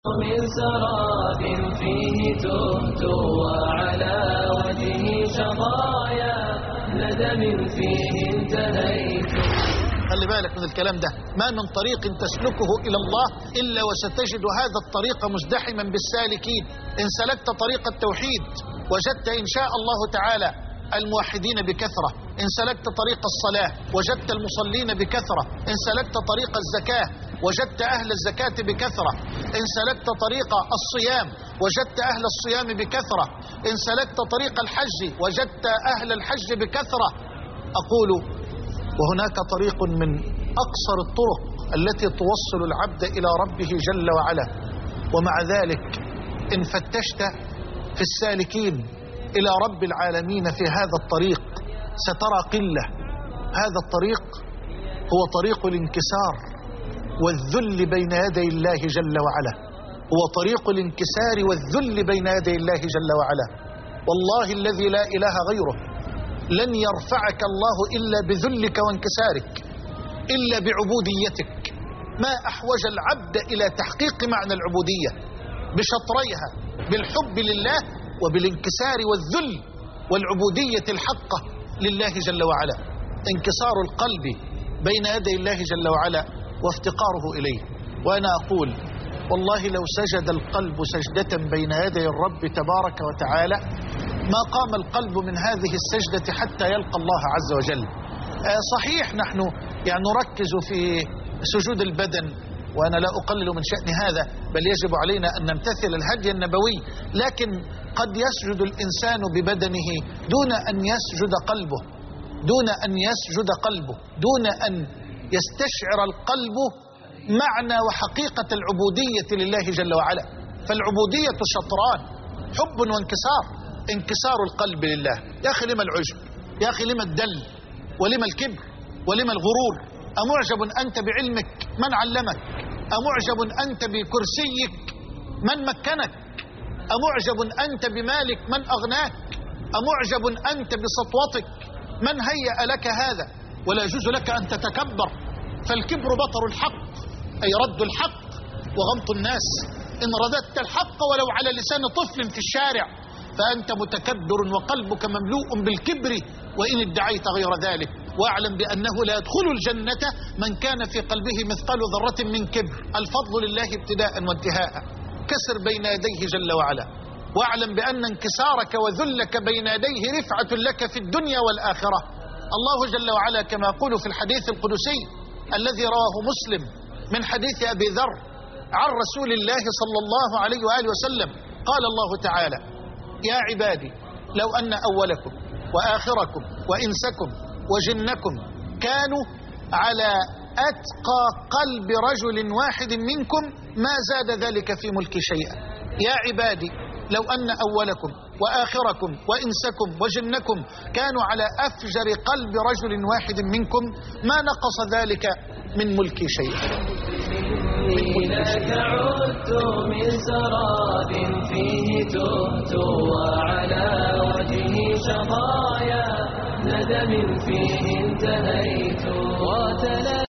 من سراب فيه تهت وعلى وجهه شظايا ندم فيه انتهيت. خلي بالك من الكلام ده، ما من طريق تسلكه إلى الله إلا وستجد هذا الطريق مزدحما بالسالكين. إن سلكت طريق التوحيد وجدت إن شاء الله تعالى الموحدين بكثرة، إن سلكت طريق الصلاة وجدت المصلين بكثرة، إن سلكت طريق الزكاة وجدت أهل الزكاة بكثرة، إن سلكت طريق الصيام وجدت أهل الصيام بكثرة، إن سلكت طريق الحج وجدت أهل الحج بكثرة. أقول وهناك طريق من أقصر الطرق التي توصل العبد إلى ربه جل وعلا، ومع ذلك إن فتشت في السالكين إلى رب العالمين في هذا الطريق سترى قلة. هذا الطريق هو طريق الانكسار والذل بين يدي الله جل وعلا، هو طريق الانكسار والذل بين يدي الله جل وعلا. والله الذي لا إله غيره لن يرفعك الله إلا بذلك وانكسارك، إلا بعبوديتك. ما أحوج العبد إلى تحقيق معنى العبودية بشطريها، بالحب لله وبالانكسار والذل والعبودية الحقة لله جل وعلا. انكسار القلب بين يدي الله جل وعلا وافتقاره إليه. وأنا أقول والله لو سجد القلب سجدة بين يدي الرب تبارك وتعالى ما قام القلب من هذه السجدة حتى يلقى الله عز وجل. صحيح نحن يعني نركز في سجود البدن، وأنا لا أقلل من شأن هذا، بل يجب علينا أن نمتثل الهدي النبوي، لكن قد يسجد الإنسان ببدنه دون أن يسجد قلبه، دون أن يسجد قلبه، دون أن يستشعر القلب معنى وحقيقة العبودية لله جل وعلا. فالعبودية شطران، حب وانكسار. انكسار القلب لله. يا أخي لما العجب، يا أخي لما الدل، ولما الكبر، ولما الغرور؟ أمعجب أنت بعلمك من علمك؟ أمعجب أنت بكرسيك من مكنك؟ أمعجب أنت بمالك من أغناك؟ أمعجب أنت بسطوتك من هيأ لك هذا؟ ولا يجوز لك أن تتكبر، فالكبر بطر الحق، أي رد الحق وغمط الناس. إن رددت الحق ولو على لسان طفل في الشارع فأنت متكبر وقلبك مملوء بالكبر وإن ادعيت غير ذلك. واعلم بأنه لا يدخل الجنة من كان في قلبه مثقال ذرة من كبر. الفضل لله ابتداء وانتهاء. كسر بين يديه جل وعلا، واعلم بأن انكسارك وذلك بين يديه رفعة لك في الدنيا والآخرة. الله جل وعلا كما يقول في الحديث القدسي الذي رواه مسلم من حديث أبي ذر عن رسول الله صلى الله عليه وآله وسلم، قال الله تعالى: يا عبادي لو أن أولكم وآخركم وإنسكم وجنكم كانوا على أتقى قلب رجل واحد منكم ما زاد ذلك في ملك شيئا. يا عبادي لو أن أولكم وآخركم وإنسكم وجنكم كانوا على أفجر قلب رجل واحد منكم ما نقص ذلك من ملك شيئا. إليك عدت من سراب فيه تهت وعلى وجهي شظايا ندم فيه